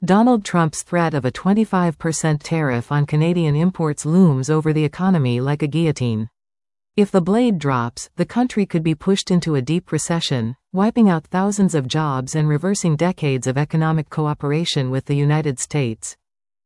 Donald Trump's threat of a 25% tariff on Canadian imports looms over the economy like a guillotine. If the blade drops, the country could be pushed into a deep recession, wiping out thousands of jobs and reversing decades of economic cooperation with the United States.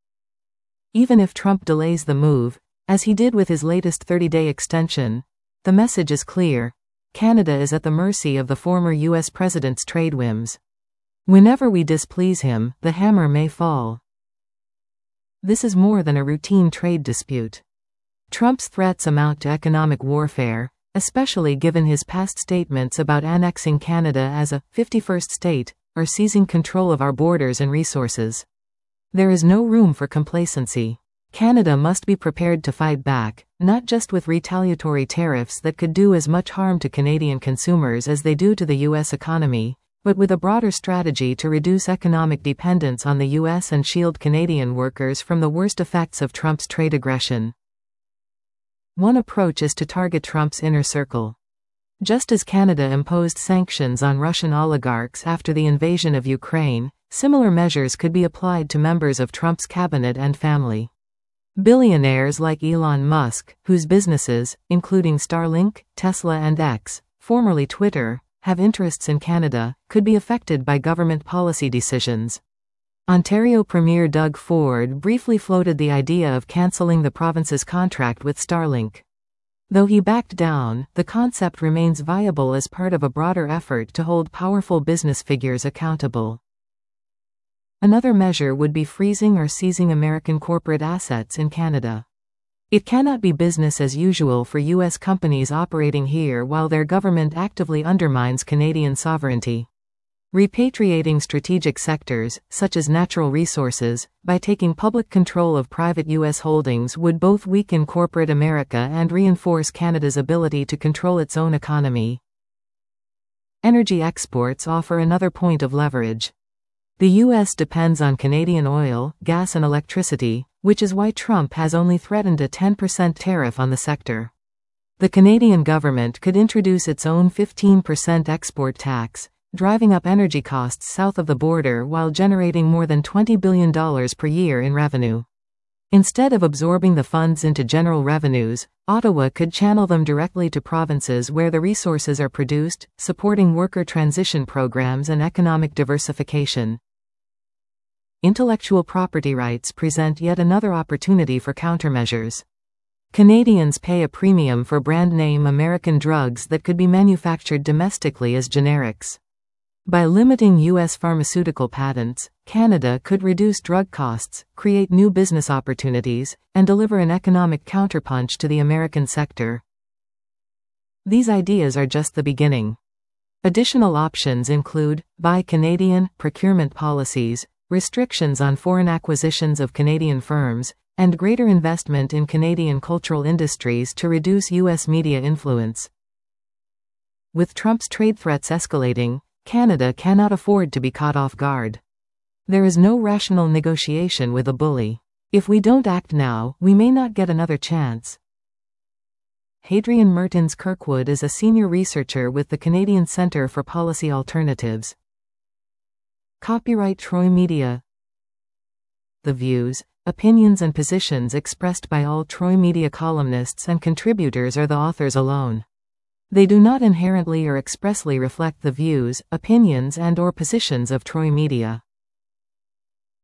Even if Trump delays the move, as he did with his latest 30-day extension, the message is clear: Canada is at the mercy of the former U.S. president's trade whims. Whenever we displease him, the hammer may fall. This is more than a routine trade dispute. Trump's threats amount to economic warfare, especially given his past statements about annexing Canada as a 51st state, or seizing control of our borders and resources. There is no room for complacency. Canada must be prepared to fight back, not just with retaliatory tariffs that could do as much harm to Canadian consumers as they do to the U.S. economy, but with a broader strategy to reduce economic dependence on the U.S. and shield Canadian workers from the worst effects of Trump's trade aggression. One approach is to target Trump's inner circle. Just as Canada imposed sanctions on Russian oligarchs after the invasion of Ukraine, similar measures could be applied to members of Trump's cabinet and family. Billionaires like Elon Musk, whose businesses, including Starlink, Tesla and X, formerly Twitter, have interests in Canada, could be affected by government policy decisions. Ontario Premier Doug Ford briefly floated the idea of cancelling the province's contract with Starlink. Though he backed down, the concept remains viable as part of a broader effort to hold powerful business figures accountable. Another measure would be freezing or seizing American corporate assets in Canada. It cannot be business as usual for U.S. companies operating here while their government actively undermines Canadian sovereignty. Repatriating strategic sectors, such as natural resources, by taking public control of private U.S. holdings would both weaken corporate America and reinforce Canada's ability to control its own economy. Energy exports offer another point of leverage. The U.S. depends on Canadian oil, gas and electricity, which is why Trump has only threatened a 10% tariff on the sector. The Canadian government could introduce its own 15% export tax, driving up energy costs south of the border while generating more than $20 billion per year in revenue. Instead of absorbing the funds into general revenues, Ottawa could channel them directly to provinces where the resources are produced, supporting worker transition programs and economic diversification. Intellectual property rights present yet another opportunity for countermeasures. Canadians pay a premium for brand-name American drugs that could be manufactured domestically as generics. By limiting U.S. pharmaceutical patents, Canada could reduce drug costs, create new business opportunities, and deliver an economic counterpunch to the American sector. These ideas are just the beginning. Additional options include Buy Canadian procurement policies, restrictions on foreign acquisitions of Canadian firms, and greater investment in Canadian cultural industries to reduce U.S. media influence. With Trump's trade threats escalating, Canada cannot afford to be caught off guard. There is no rational negotiation with a bully. If we don't act now, we may not get another chance. Hadrian Mertens Kirkwood is a senior researcher with the Canadian Centre for Policy Alternatives. Copyright Troy Media. The views, opinions and positions expressed by all Troy Media columnists and contributors are the authors alone. They do not inherently or expressly reflect the views, opinions and/or positions of Troy Media.